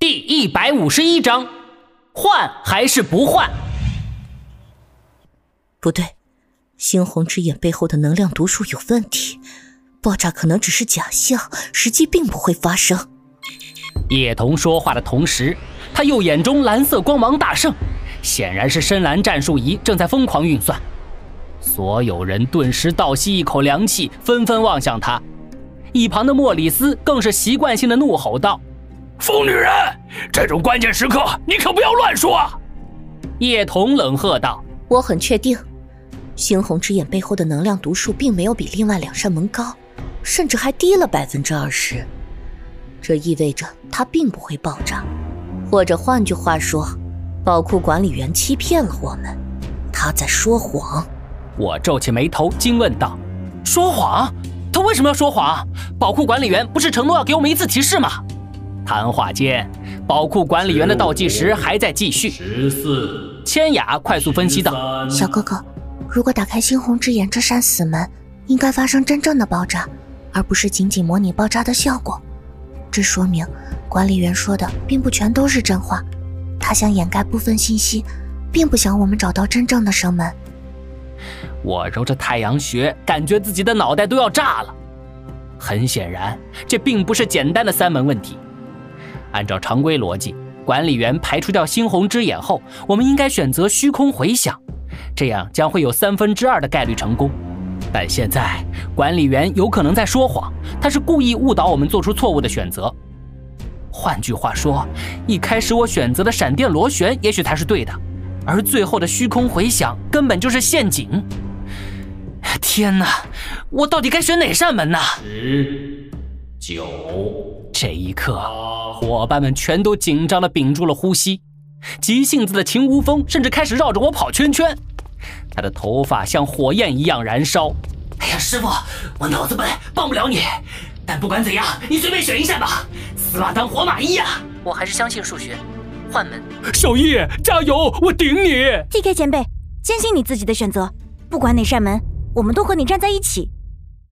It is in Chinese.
第151章，换还是不换？ 不对，猩红之眼背后的能量毒素有问题，爆炸可能只是假象，实际并不会发生。 叶童说话的同时，他右眼中蓝色光芒大盛，显然是深蓝战术仪正在疯狂运算。所有人顿时倒吸一口凉气，纷纷望向他。一旁的莫里斯更是习惯性的怒吼道：“ 疯女人，这种关键时刻你可不要乱说啊！” 叶童冷喝道：“ 我很确定，猩红之眼背后的能量毒素并没有比另外2扇门高，甚至还低了20%。这意味着它并不会爆炸，或者换句话说，宝库管理员欺骗了我们，他在说谎。” 我皱起眉头，惊问道：“说谎？他为什么要说谎？宝库管理员不是承诺要给我们一次提示吗？”谈话间，宝库管理员的倒计时还在继续。 14， 千雅快速分析道：“ 小哥哥，如果打开猩红之眼这扇死门，应该发生真正的爆炸，而不是仅仅模拟爆炸的效果。这说明管理员说的并不全都是真话，他想掩盖部分信息，并不想我们找到真正的生门。” 我揉着太阳穴，感觉自己的脑袋都要炸了。很显然，这并不是简单的3门问题。按照常规逻辑，管理员排除掉猩红之眼后，我们应该选择虚空回响，这样将会有2/3的概率成功。但现在，管理员有可能在说谎，他是故意误导我们做出错误的选择。换句话说，一开始我选择的闪电螺旋也许才是对的，而最后的虚空回响根本就是陷阱。天哪，我到底该选哪扇门呢 10、9。 这一刻，伙伴们全都紧张地屏住了呼吸。急性子的秦无风甚至开始绕着我跑圈圈，他的头发像火焰一样燃烧。 哎呀，师傅，我脑子笨，帮不了你。但不管怎样，你随便选一扇吧，死马当活马医啊！ 我还是相信数学，换门。 小叶，加油，我顶你！ TK 前辈，坚信你自己的选择，不管哪扇门，我们都和你站在一起。